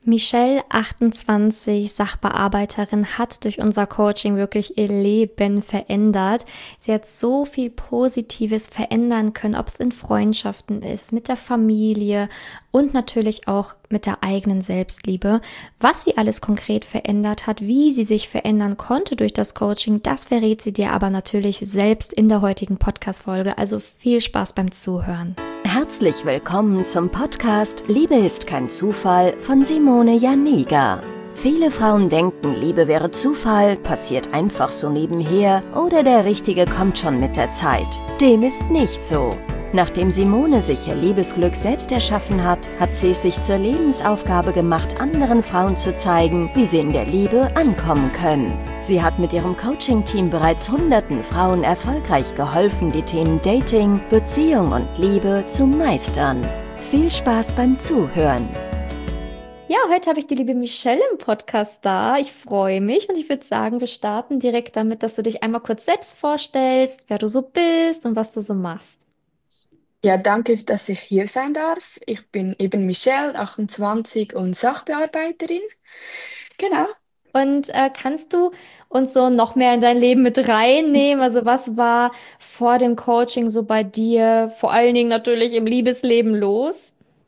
Michelle, 28, Sachbearbeiterin, hat durch unser Coaching wirklich ihr Leben verändert. Sie hat so viel Positives verändern können, ob es in Freundschaften ist, mit der Familie und natürlich auch mit der eigenen Selbstliebe. Was sie alles konkret verändert hat, wie sie sich verändern konnte durch das Coaching, das verrät sie dir aber natürlich selbst in der heutigen Podcast-Folge. Also viel Spaß beim Zuhören. Herzlich willkommen zum Podcast Liebe ist kein Zufall von Simone Janiga. Viele Frauen denken, Liebe wäre Zufall, passiert einfach so nebenher oder der Richtige kommt schon mit der Zeit. Dem ist nicht so. Nachdem Simone sich ihr Liebesglück selbst erschaffen hat, hat sie es sich zur Lebensaufgabe gemacht, anderen Frauen zu zeigen, wie sie in der Liebe ankommen können. Sie hat mit ihrem Coaching-Team bereits hunderten Frauen erfolgreich geholfen, die Themen Dating, Beziehung und Liebe zu meistern. Viel Spaß beim Zuhören! Ja, heute habe ich die liebe Michelle im Podcast da. Ich freue mich und ich würde sagen, wir starten direkt damit, dass du dich einmal kurz selbst vorstellst, wer du so bist und was du so machst. Ja, danke, dass ich hier sein darf. Ich bin eben Michelle, 28 und Sachbearbeiterin. Genau. Und kannst du uns so noch mehr in dein Leben mit reinnehmen? Also was war vor dem Coaching so bei dir, vor allen Dingen natürlich im Liebesleben los?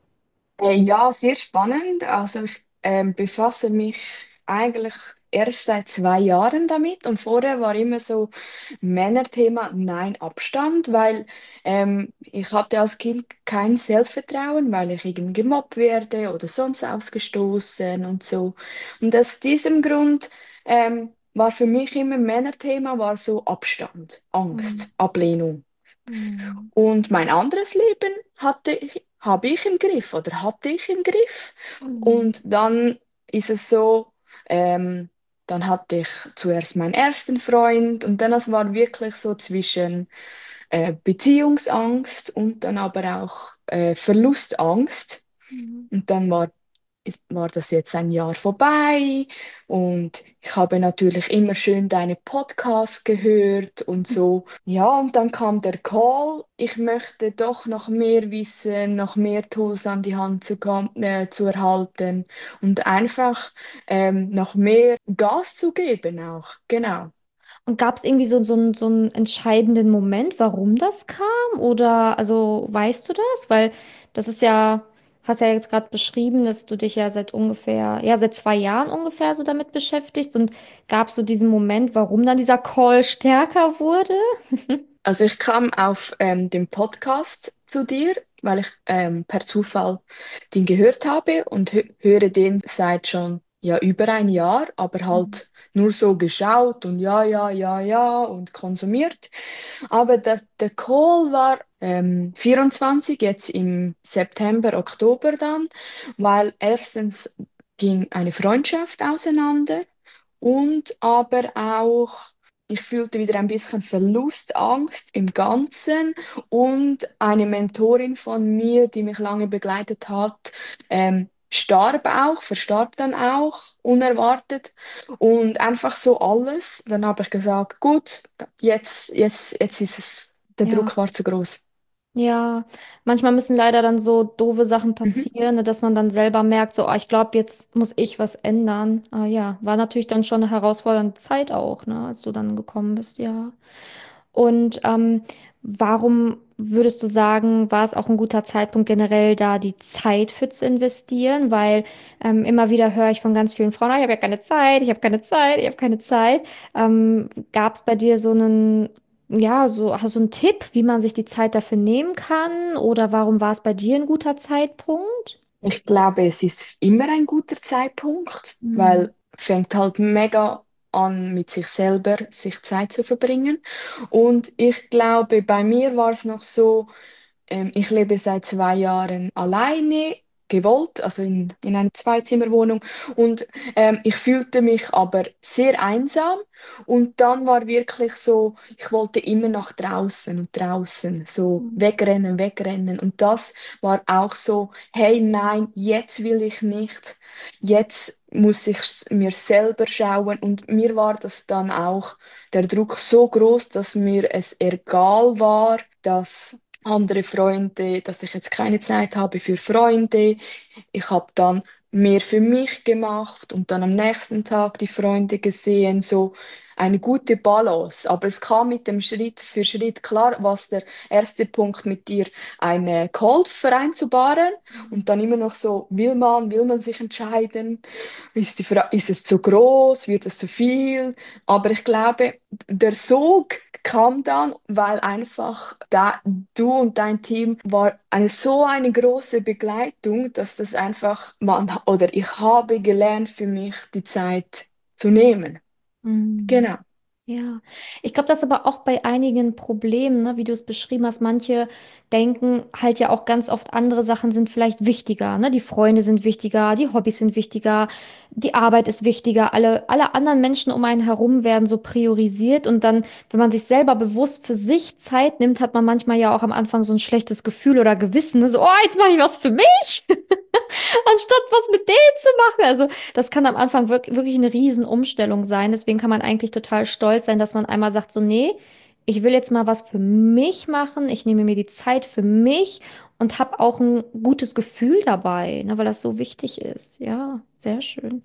Ja, sehr spannend. Also ich befasse mich eigentlich erst seit 2 Jahren damit und vorher war immer so Männerthema Nein Abstand, weil ich hatte als Kind kein Selbstvertrauen, weil ich irgendwie gemobbt werde oder sonst ausgestoßen und so. Und aus diesem Grund war für mich immer Männerthema war so Abstand, Mhm. Angst, Ablehnung. Mhm. Und mein anderes Leben habe ich im Griff oder hatte ich im Griff. Mhm. Und dann ist es so, dann hatte ich zuerst meinen ersten Freund und dann es war wirklich so zwischen Beziehungsangst und dann aber auch Verlustangst. Mhm. Und dann war das jetzt ein Jahr vorbei und ich habe natürlich immer schön deine Podcasts gehört und so. Ja, und dann kam der Call. Ich möchte doch noch mehr wissen, noch mehr Tools an die Hand zu erhalten und einfach noch mehr Gas zu geben auch. Genau. Und gab es irgendwie so einen entscheidenden Moment, warum das kam? Oder, also, weißt du das? Weil das ist ja, hast ja jetzt gerade beschrieben, dass du dich ja seit ungefähr, ja, seit 2 Jahren ungefähr so damit beschäftigst. Und gab es so diesen Moment, warum dann dieser Call stärker wurde? Also ich kam auf den Podcast zu dir, weil ich per Zufall den gehört habe und höre den seit schon ja über ein Jahr, aber Mhm. halt nur so geschaut und ja, ja, ja, ja und konsumiert. Aber der Call war 24, jetzt im September, Oktober dann, weil erstens ging eine Freundschaft auseinander und aber auch ich fühlte wieder ein bisschen Verlustangst im Ganzen und eine Mentorin von mir, die mich lange begleitet hat, verstarb dann auch unerwartet und einfach so alles. Dann habe ich gesagt, gut, jetzt ist es, der Ja. Druck war zu groß. Ja, manchmal müssen leider dann so doofe Sachen Mhm. passieren, ne, dass man dann selber merkt, so, ich glaube, jetzt muss ich was ändern. Ah, ja, war natürlich dann schon eine herausfordernde Zeit auch, ne, als du dann gekommen bist, ja. Und warum würdest du sagen, war es auch ein guter Zeitpunkt generell da, die Zeit für zu investieren? Weil immer wieder höre ich von ganz vielen Frauen, ich habe ja keine Zeit, ich habe keine Zeit, ich habe keine Zeit. Gab es bei dir so einen, ja, so, hast du einen Tipp, wie man sich die Zeit dafür nehmen kann? Oder warum war es bei dir ein guter Zeitpunkt? Ich glaube, es ist immer ein guter Zeitpunkt, Hm. weil fängt halt mega an, mit sich selber sich Zeit zu verbringen. Und ich glaube, bei mir war es noch so, ich lebe seit 2 Jahren alleine, gewollt, also in einer Zweizimmerwohnung. Und ich fühlte mich aber sehr einsam. Und dann war wirklich so, ich wollte immer nach draußen und draußen, so wegrennen, wegrennen. Und das war auch so, hey, nein, jetzt will ich nicht. Jetzt muss ich mir selber schauen. Und mir war das dann auch der Druck so groß, dass mir es egal war, dass andere Freunde, dass ich jetzt keine Zeit habe für Freunde. Ich habe dann mehr für mich gemacht und dann am nächsten Tag die Freunde gesehen, so eine gute Balance. Aber es kam mit dem Schritt für Schritt klar, was der erste Punkt mit dir eine Call vereinzubaren und dann immer noch so, will man sich entscheiden? Ist es zu groß? Wird es zu viel? Aber ich glaube, der Sog kam dann, weil einfach du und dein Team war so eine große Begleitung, dass das einfach oder ich habe gelernt, für mich die Zeit zu nehmen. Mhm. Genau. Ja, ich glaube, das ist aber auch bei einigen Problemen, ne, wie du es beschrieben hast. Manche denken halt ja auch ganz oft, andere Sachen sind vielleicht wichtiger, ne? Die Freunde sind wichtiger, die Hobbys sind wichtiger, die Arbeit ist wichtiger. Alle anderen Menschen um einen herum werden so priorisiert. Und dann, wenn man sich selber bewusst für sich Zeit nimmt, hat man manchmal ja auch am Anfang so ein schlechtes Gefühl oder Gewissen, ne? So, oh, jetzt mache ich was für mich, anstatt was mit denen zu machen. Also das kann am Anfang wirklich eine Riesenumstellung sein. Deswegen kann man eigentlich total stolz sein, dass man einmal sagt, so, nee, ich will jetzt mal was für mich machen. Ich nehme mir die Zeit für mich und habe auch ein gutes Gefühl dabei, ne, weil das so wichtig ist. Ja, sehr schön.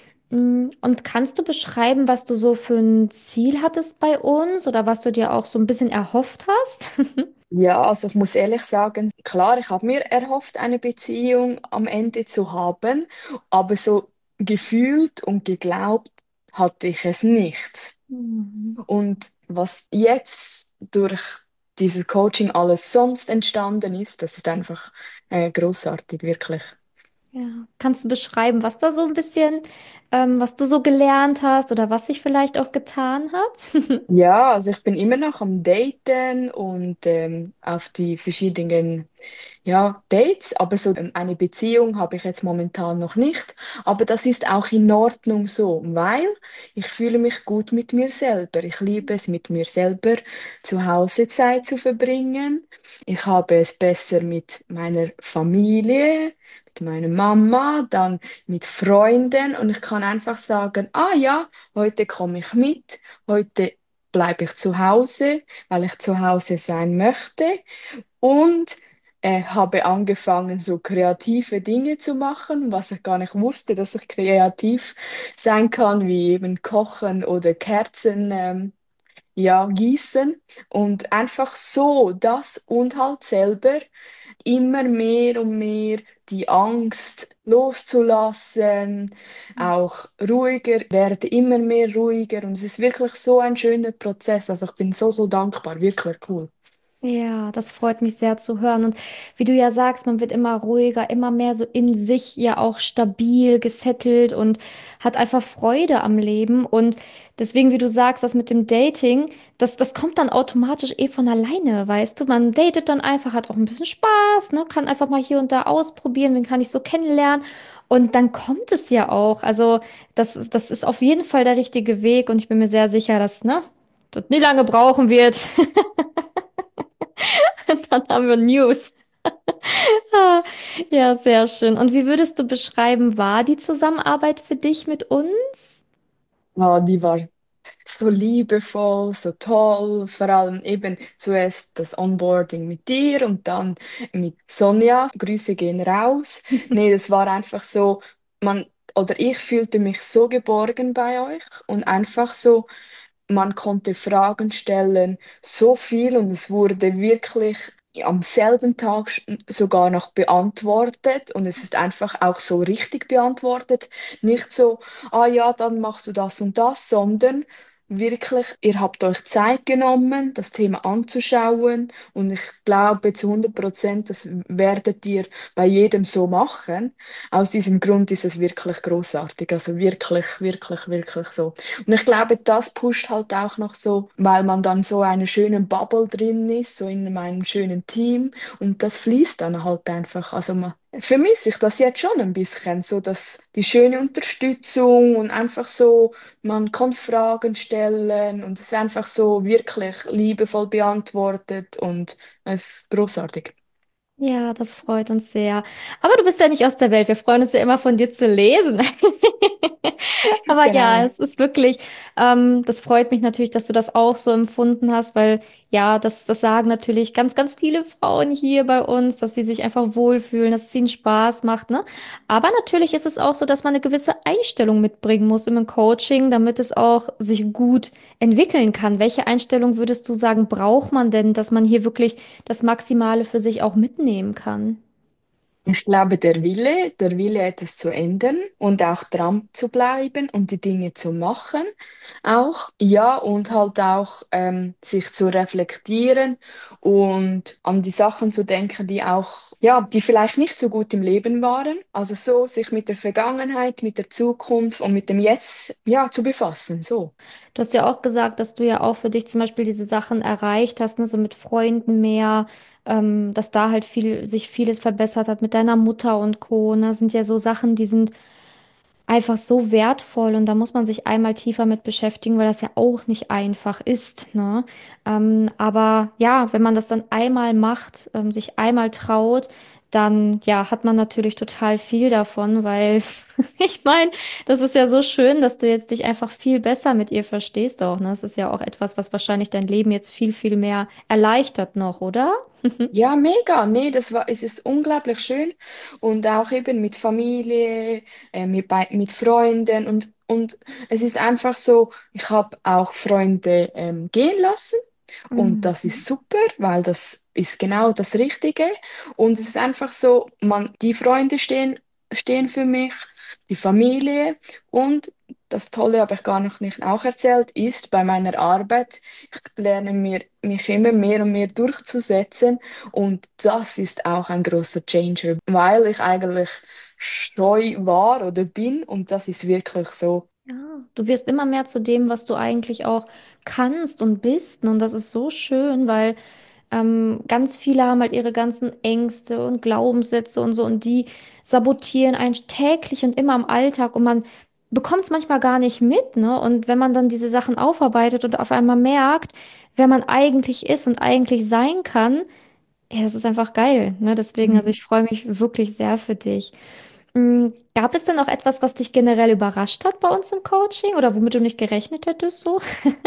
Und kannst du beschreiben, was du so für ein Ziel hattest bei uns oder was du dir auch so ein bisschen erhofft hast? Ja, also ich muss ehrlich sagen, klar, ich habe mir erhofft, eine Beziehung am Ende zu haben, aber so gefühlt und geglaubt hatte ich es nicht. Mhm. Und was jetzt durch dieses Coaching alles sonst entstanden ist, das ist einfach großartig, wirklich. Ja. Kannst du beschreiben, was da so ein bisschen, was du so gelernt hast oder was sich vielleicht auch getan hat? Ja, also ich bin immer noch am Daten und auf die verschiedenen ja, Dates, aber so eine Beziehung habe ich jetzt momentan noch nicht. Aber das ist auch in Ordnung so, weil ich fühle mich gut mit mir selber. Ich liebe es, mit mir selber zu Hause Zeit zu verbringen. Ich habe es besser mit meiner Familie, mit meiner Mama, dann mit Freunden und ich kann einfach sagen, ah ja, heute komme ich mit, heute bleibe ich zu Hause, weil ich zu Hause sein möchte. Und habe angefangen, so kreative Dinge zu machen, was ich gar nicht wusste, dass ich kreativ sein kann, wie eben Kochen oder Kerzen, ja, gießen. Und einfach so das und halt selber immer mehr und mehr die Angst loszulassen, auch ruhiger, werde immer mehr ruhiger. Und es ist wirklich so ein schöner Prozess. Also ich bin so, so dankbar, wirklich cool. Ja, das freut mich sehr zu hören. Und wie du ja sagst, man wird immer ruhiger, immer mehr so in sich ja auch stabil, gesettelt und hat einfach Freude am Leben. Und deswegen, wie du sagst, das mit dem Dating, das kommt dann automatisch eh von alleine, weißt du? Man datet dann einfach, hat auch ein bisschen Spaß, ne? Kann einfach mal hier und da ausprobieren, wen kann ich so kennenlernen. Und dann kommt es ja auch. Also, das ist auf jeden Fall der richtige Weg. Und ich bin mir sehr sicher, dass, ne, das nie lange brauchen wird. Dann haben wir News. Ah, ja, sehr schön. Und wie würdest du beschreiben, war die Zusammenarbeit für dich mit uns? Ja, die war so liebevoll, so toll, vor allem eben zuerst das Onboarding mit dir und dann mit Sonja. Grüße gehen raus. Nee, das war einfach so, man, oder ich fühlte mich so geborgen bei euch und einfach so, man konnte Fragen stellen, so viel und es wurde wirklich am selben Tag sogar noch beantwortet und es ist einfach auch so richtig beantwortet. Nicht so, ah ja, dann machst du das und das, sondern wirklich, ihr habt euch Zeit genommen, das Thema anzuschauen und ich glaube zu 100%, das werdet ihr bei jedem so machen. Aus diesem Grund ist es wirklich großartig, also wirklich, wirklich, wirklich so. Und ich glaube, das pusht halt auch noch so, weil man dann so eine schöne Bubble drin ist, so in einem schönen Team und das fließt dann halt einfach. Also man, vermisse ich das jetzt schon ein bisschen, so dass die schöne Unterstützung und einfach so, man kann Fragen stellen und es ist einfach so wirklich liebevoll beantwortet und es ist großartig. Ja, das freut uns sehr. Aber du bist ja nicht aus der Welt. Wir freuen uns ja immer von dir zu lesen. Aber ja, Genau. es ist wirklich, das freut mich natürlich, dass du das auch so empfunden hast, weil ja, das sagen natürlich ganz, ganz viele Frauen hier bei uns, dass sie sich einfach wohlfühlen, dass es ihnen Spaß macht, ne? Aber natürlich ist es auch so, dass man eine gewisse Einstellung mitbringen muss im Coaching, damit es auch sich gut entwickeln kann. Welche Einstellung würdest du sagen, braucht man denn, dass man hier wirklich das Maximale für sich auch mitnehmen kann? Ich glaube, der Wille, etwas zu ändern und auch dran zu bleiben und die Dinge zu machen, auch, ja, und halt auch sich zu reflektieren und an die Sachen zu denken, die auch, ja, die vielleicht nicht so gut im Leben waren. Also so sich mit der Vergangenheit, mit der Zukunft und mit dem Jetzt, ja, zu befassen, so. Du hast ja auch gesagt, dass du ja auch für dich zum Beispiel diese Sachen erreicht hast, ne, so mit Freunden mehr, dass da halt sich vieles verbessert hat mit deiner Mutter und Co. Ne, das sind ja so Sachen, die sind einfach so wertvoll und da muss man sich einmal tiefer mit beschäftigen, weil das ja auch nicht einfach ist, ne? Aber ja, wenn man das dann einmal macht, sich einmal traut, dann ja, hat man natürlich total viel davon, weil ich meine, das ist ja so schön, dass du jetzt dich einfach viel besser mit ihr verstehst auch, ne? Das ist ja auch etwas, was wahrscheinlich dein Leben jetzt viel, viel mehr erleichtert noch, oder? Ja, mega. Nee, es ist unglaublich schön und auch eben mit Familie, mit Freunden und es ist einfach so, ich habe auch Freunde gehen lassen und das ist Mhm. super, weil das ist genau das Richtige und es ist einfach so, die Freunde stehen für mich, die Familie und das Tolle habe ich gar noch nicht auch erzählt, ist bei meiner Arbeit, ich lerne mich immer mehr und mehr durchzusetzen und das ist auch ein großer Changer, weil ich eigentlich scheu war oder bin und das ist wirklich so. Ja, du wirst immer mehr zu dem, was du eigentlich auch kannst und bist. Und das ist so schön, weil ganz viele haben halt ihre ganzen Ängste und Glaubenssätze und so und die sabotieren einen täglich und immer im Alltag und man bekommt es manchmal gar nicht mit, ne? Und wenn man dann diese Sachen aufarbeitet und auf einmal merkt, wer man eigentlich ist und eigentlich sein kann, ja, das ist einfach geil, ne? Deswegen, also Mhm. ich freue mich wirklich sehr für dich. Gab es denn auch etwas, was dich generell überrascht hat bei uns im Coaching oder womit du nicht gerechnet hättest so?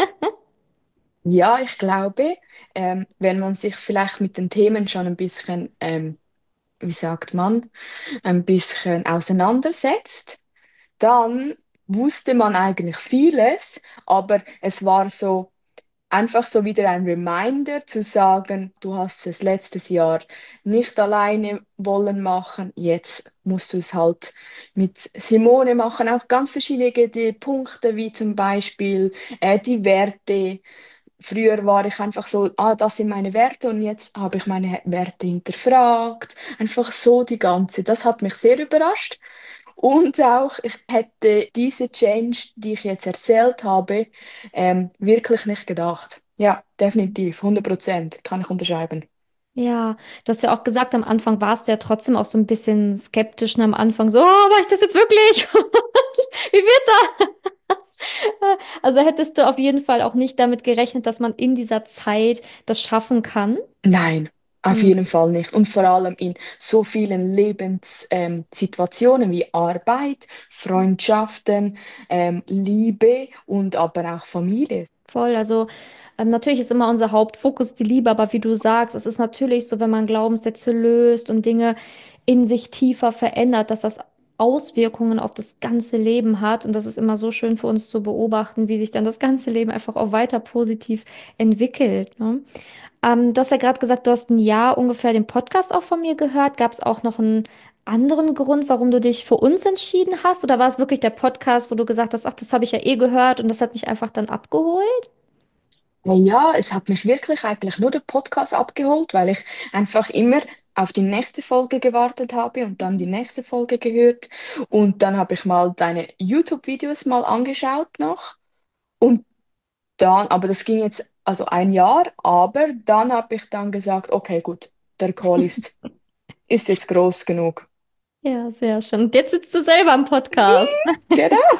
Ja, ich glaube, wenn man sich vielleicht mit den Themen schon ein bisschen, wie sagt man, ein bisschen auseinandersetzt, dann wusste man eigentlich vieles, aber es war so einfach so wieder ein Reminder zu sagen, du hast es letztes Jahr nicht alleine wollen machen, jetzt musst du es halt mit Simone machen, auch ganz verschiedene die Punkte, wie zum Beispiel die Werte. Früher war ich einfach so, das sind meine Werte und jetzt habe ich meine Werte hinterfragt. Einfach so die ganze. Das hat mich sehr überrascht. Und auch, ich hätte diese Change, die ich jetzt erzählt habe, wirklich nicht gedacht. Ja, definitiv, 100% kann ich unterschreiben. Ja, du hast ja auch gesagt, am Anfang warst du ja trotzdem auch so ein bisschen skeptisch, ne, am Anfang so, oh, mache ich das jetzt wirklich? Wie wird das? Also hättest du auf jeden Fall auch nicht damit gerechnet, dass man in dieser Zeit das schaffen kann. Nein, auf Hm. jeden Fall nicht. Und vor allem in so vielen Lebenssituationen Situationen wie Arbeit, Freundschaften, Liebe und aber auch Familie. Voll, also natürlich ist immer unser Hauptfokus die Liebe, aber wie du sagst, es ist natürlich so, wenn man Glaubenssätze löst und Dinge in sich tiefer verändert, dass das Auswirkungen auf das ganze Leben hat. Und das ist immer so schön für uns zu beobachten, wie sich dann das ganze Leben einfach auch weiter positiv entwickelt, ne? Du hast ja gerade gesagt, du hast ein Jahr ungefähr den Podcast auch von mir gehört. Gab es auch noch einen anderen Grund, warum du dich für uns entschieden hast? Oder war es wirklich der Podcast, wo du gesagt hast, ach, das habe ich ja eh gehört und das hat mich einfach dann abgeholt? Ja, es hat mich wirklich eigentlich nur der Podcast abgeholt, weil ich einfach immer auf die nächste Folge gewartet habe und dann die nächste Folge gehört. Und dann habe ich mal deine YouTube-Videos mal angeschaut noch. Und dann, aber das ging jetzt also ein Jahr, aber dann habe ich dann gesagt, okay, gut, der Call ist jetzt groß genug. Ja, sehr schön. Und jetzt sitzt du selber im Podcast. Genau.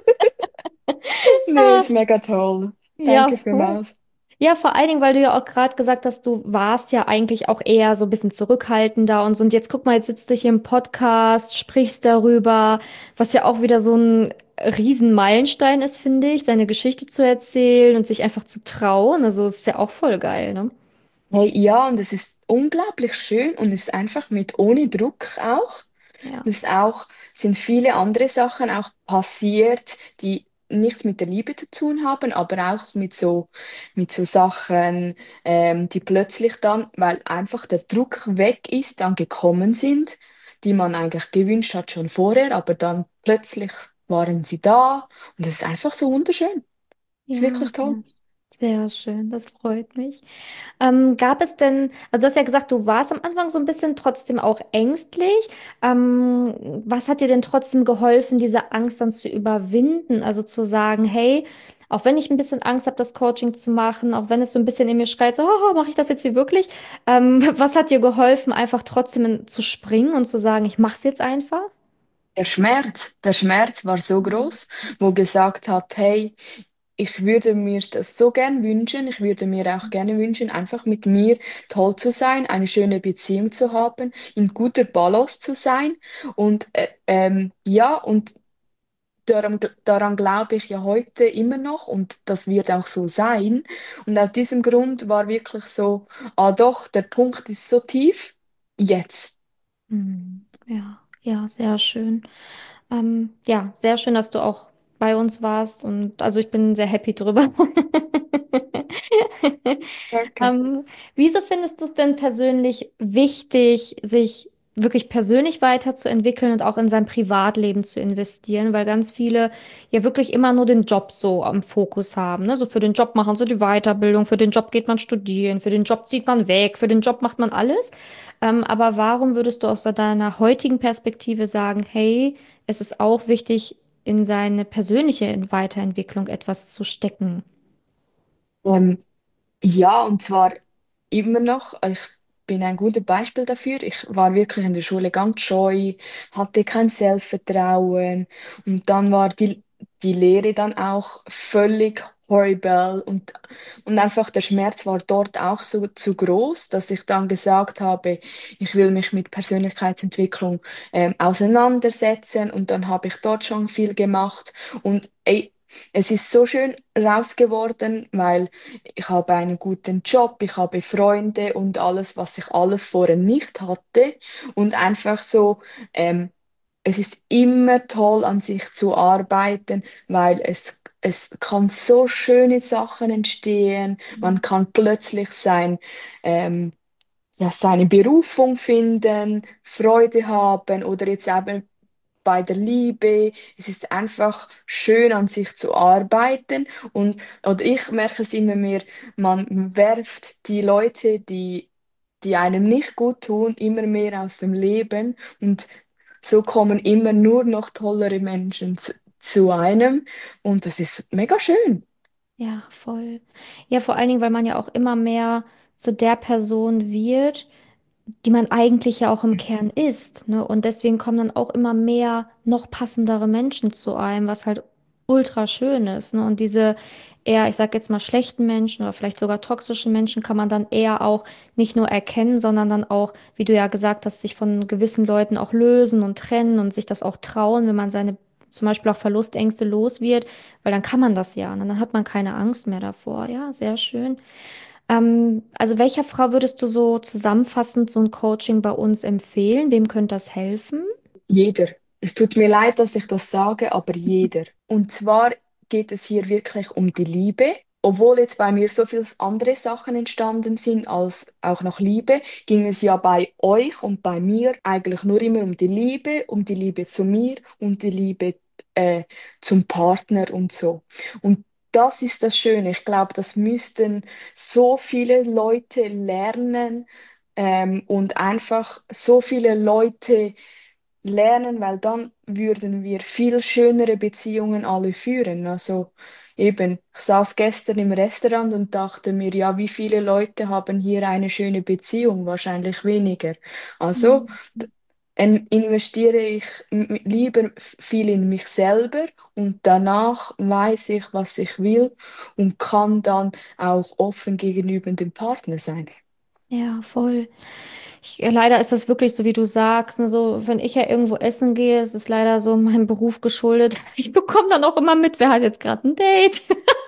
Nee, ist mega toll. Ja, Danke voll. vielmals. Ja, vor allen Dingen, weil du ja auch gerade gesagt hast, du warst ja eigentlich auch eher so ein bisschen zurückhaltender und so. Und jetzt guck mal, jetzt sitzt du hier im Podcast, sprichst darüber, was ja auch wieder so ein Riesenmeilenstein ist, finde ich, seine Geschichte zu erzählen und sich einfach zu trauen. Also es ist ja auch voll geil, ne? Hey, ja, und es ist unglaublich schön und es ist einfach mit ohne Druck auch. Ja. Es ist auch, sind viele andere Sachen auch passiert, die nichts mit der Liebe zu tun haben, aber auch mit so Sachen, die plötzlich dann, weil einfach der Druck weg ist, dann gekommen sind, die man eigentlich gewünscht hat schon vorher, aber dann plötzlich waren sie da und es ist einfach so wunderschön. Es ist Ja, wirklich toll. sehr schön, das freut mich. Gab es denn, also du hast ja gesagt, du warst am Anfang so ein bisschen trotzdem auch ängstlich. Was hat dir denn trotzdem geholfen, diese Angst dann zu überwinden? Also zu sagen, hey, auch wenn ich ein bisschen Angst habe, das Coaching zu machen, auch wenn es so ein bisschen in mir schreit, so, oh, mache ich das jetzt hier wirklich? Was hat dir geholfen, einfach trotzdem zu springen und zu sagen, ich mache es jetzt einfach? Der Schmerz war so groß, wo gesagt hat, hey, ich würde mir das so gern wünschen, ich würde mir auch gerne wünschen, einfach mit mir toll zu sein, eine schöne Beziehung zu haben, in guter Balance zu sein. Und ja, und daran glaube ich ja heute immer noch und das wird auch so sein. Und aus diesem Grund war wirklich so, ah doch, der Punkt ist so tief, jetzt. Ja, ja, sehr schön. Ja, sehr schön, dass du auch bei uns warst und also ich bin sehr happy drüber. Danke. Ähm, Wieso findest du es denn persönlich wichtig, sich wirklich persönlich weiterzuentwickeln und auch in sein Privatleben zu investieren? Weil ganz viele ja wirklich immer nur den Job so am Fokus haben. Ne? So für den Job machen sie die Weiterbildung, für den Job geht man studieren, für den Job zieht man weg, für den Job macht man alles. Aber warum würdest du aus deiner heutigen Perspektive sagen, hey, es ist auch wichtig, in seine persönliche Weiterentwicklung etwas zu stecken? Ähm, Ja, und zwar immer noch, ich bin ein gutes Beispiel dafür. Ich war wirklich in der Schule ganz scheu, hatte kein Selbstvertrauen und dann war die Lehre dann auch völlig horrible und einfach der Schmerz war dort auch so zu groß, dass ich dann gesagt habe, ich will mich mit Persönlichkeitsentwicklung auseinandersetzen und dann habe ich dort schon viel gemacht und ey, es ist so schön raus geworden, weil ich habe einen guten Job, ich habe Freunde und alles, was ich alles vorher nicht hatte. Und einfach so, es ist immer toll, an sich zu arbeiten, weil es kann so schöne Sachen entstehen. Man kann plötzlich ja, seine Berufung finden, Freude haben oder jetzt eben bei der Liebe. Es ist einfach schön, an sich zu arbeiten. Und oder ich merke es immer mehr, man werft die Leute, die einem nicht gut tun, immer mehr aus dem Leben. Und so kommen immer nur noch tollere Menschen zu einem. Und das ist mega schön. Ja, voll. Ja, vor allen Dingen, weil man ja auch immer mehr zu der Person wird, die man eigentlich ja auch im Kern ist, ne? Und deswegen kommen dann auch immer mehr noch passendere Menschen zu einem, was halt ultra schön ist, ne? Und diese eher, ich sag jetzt mal, schlechten Menschen oder vielleicht sogar toxischen Menschen kann man dann eher auch nicht nur erkennen, sondern dann auch, wie du ja gesagt hast, sich von gewissen Leuten auch lösen und trennen und sich das auch trauen, wenn man seine zum Beispiel auch Verlustängste los wird, weil dann kann man das ja, ne? Dann hat man keine Angst mehr davor. Ja, sehr schön. Also welcher Frau würdest du so zusammenfassend so ein Coaching bei uns empfehlen? Wem könnte das helfen? Jeder. Es tut mir leid, dass ich das sage, aber jeder. Und zwar geht es hier wirklich um die Liebe. Obwohl jetzt bei mir so viele andere Sachen entstanden sind als auch noch Liebe, ging es ja bei euch und bei mir eigentlich nur immer um die Liebe zu mir und die Liebe zum Partner und so. Und das ist das Schöne. Ich glaube, das müssten so viele Leute lernen und einfach so viele Leute lernen, weil dann würden wir viel schönere Beziehungen alle führen. Also eben, ich saß gestern im Restaurant und dachte mir, ja, wie viele Leute haben hier eine schöne Beziehung? Wahrscheinlich weniger. Also Mhm. investiere ich lieber viel in mich selber und danach weiß ich, was ich will und kann dann auch offen gegenüber dem Partner sein. Ja, voll. Leider ist das wirklich so, wie du sagst. Ne, so, wenn ich ja irgendwo essen gehe, ist es leider so meinem Beruf geschuldet. Ich bekomme dann auch immer mit, wer hat jetzt gerade ein Date.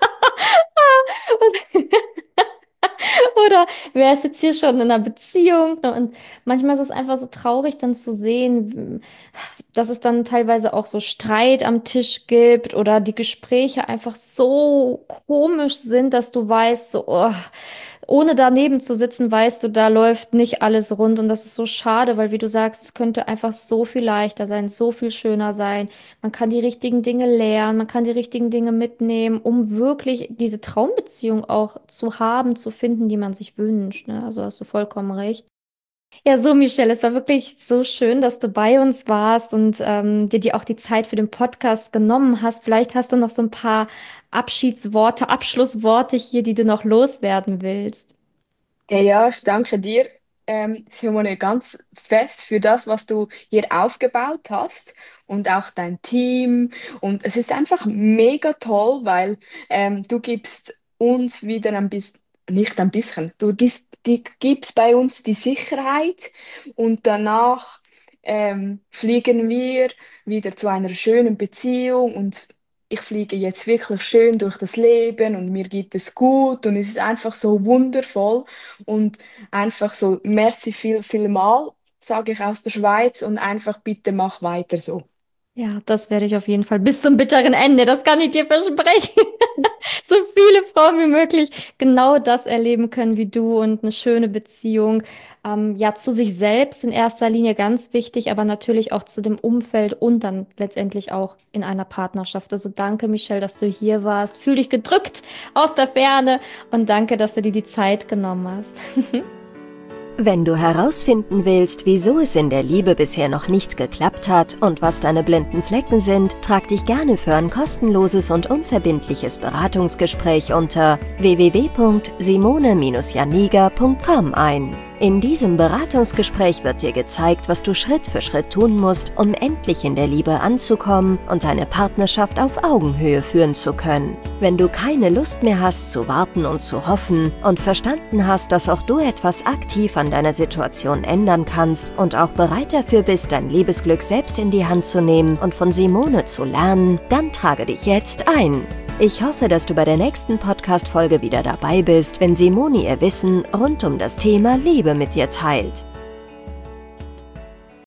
Oder wer ist jetzt hier schon in einer Beziehung? Ne? Und manchmal ist es einfach so traurig, dann zu sehen, dass es dann teilweise auch so Streit am Tisch gibt oder die Gespräche einfach so komisch sind, dass du weißt, so, oh, ohne daneben zu sitzen, weißt du, da läuft nicht alles rund. Und das ist so schade, weil, wie du sagst, es könnte einfach so viel leichter sein, so viel schöner sein. Man kann die richtigen Dinge lernen, man kann die richtigen Dinge mitnehmen, um wirklich diese Traumbeziehung auch zu haben, zu finden, die man sich wünscht. Ne? Also hast du vollkommen recht. Ja, so, Michelle, es war wirklich so schön, dass du bei uns warst und dir auch die Zeit für den Podcast genommen hast. Vielleicht hast du noch so ein paar Abschiedsworte, Abschlussworte hier, die du noch loswerden willst. Ja, ich danke dir, Simone, ganz fest für das, was du hier aufgebaut hast und auch dein Team. Und es ist einfach mega toll, weil du gibst uns wieder ein bisschen, nicht ein bisschen, gibst bei uns die Sicherheit und danach fliegen wir wieder zu einer schönen Beziehung und ich fliege jetzt wirklich schön durch das Leben und mir geht es gut und es ist einfach so wundervoll. Und einfach so, merci viel mal, sage ich aus der Schweiz und einfach bitte mach weiter so. Ja, das werde ich auf jeden Fall bis zum bitteren Ende, das kann ich dir versprechen. So viele Frauen wie möglich genau das erleben können wie du und eine schöne Beziehung. Ja, zu sich selbst in erster Linie ganz wichtig, aber natürlich auch zu dem Umfeld und dann letztendlich auch in einer Partnerschaft. Also danke, Michelle, dass du hier warst. Fühl dich gedrückt aus der Ferne und danke, dass du dir die Zeit genommen hast. Wenn du herausfinden willst, wieso es in der Liebe bisher noch nicht geklappt hat und was deine blinden Flecken sind, trag dich gerne für ein kostenloses und unverbindliches Beratungsgespräch unter www.simone-janiga.com ein. In diesem Beratungsgespräch wird dir gezeigt, was du Schritt für Schritt tun musst, um endlich in der Liebe anzukommen und deine Partnerschaft auf Augenhöhe führen zu können. Wenn du keine Lust mehr hast zu warten und zu hoffen und verstanden hast, dass auch du etwas aktiv an deiner Situation ändern kannst und auch bereit dafür bist, dein Liebesglück selbst in die Hand zu nehmen und von Simone zu lernen, dann trage dich jetzt ein. Ich hoffe, dass du bei der nächsten Podcast-Folge wieder dabei bist, wenn Simone ihr Wissen rund um das Thema Liebe mit dir teilt.